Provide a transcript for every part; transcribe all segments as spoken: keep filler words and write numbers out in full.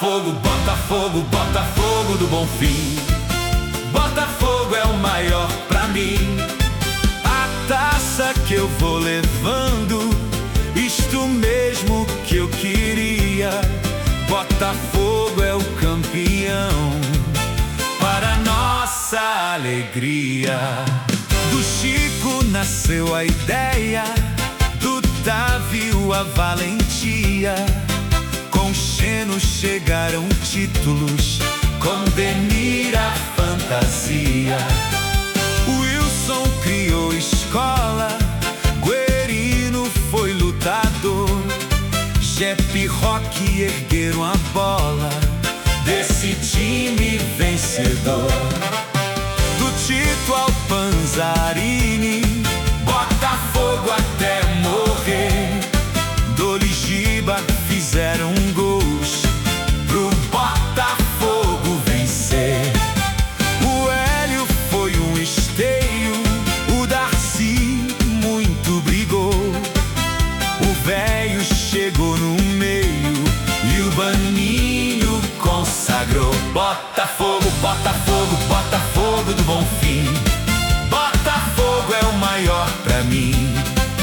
Botafogo, Botafogo, Botafogo do Bonfim. Botafogo é o maior pra mim. A taça que eu vou levando, isto mesmo que eu queria. Botafogo é o campeão, para nossa alegria. Do Chico nasceu a ideia, do Távio a valentia. Com Xeno chegaram títulos, com Denir a fantasia. Wilson criou escola, Guerino foi lutador. Jepe e Roque ergueram a bola desse time vencedor. Do Tito ao Panzarini, Botafogo até morrer. Doli e Giba fizeram gols pro Botafogo vencer. O Hélio foi um esteio, o Darcy muito brigou. O velho chegou no meio e o Baninho consagrou. Botafogo, Botafogo, Botafogo do Bonfim. Botafogo é o maior pra mim.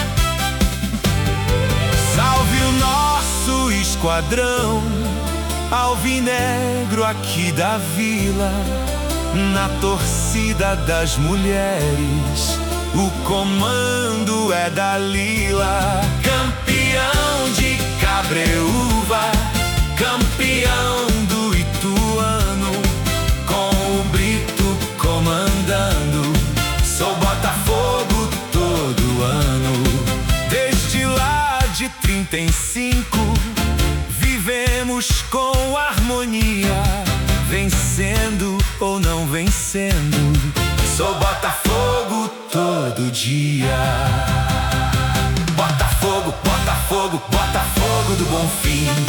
Salve o nosso esquadrão alvinegro aqui da vila. Na torcida das mulheres, o comando é da Lila. Campeão de Cabreúva, campeão do Ituano, com o Brito comandando. Sou Botafogo todo ano. Desde lá de trinta e cinco, vivemos com harmonia, vencendo ou não vencendo. Sou Botafogo todo dia. Botafogo, Botafogo, Botafogo do Bonfim.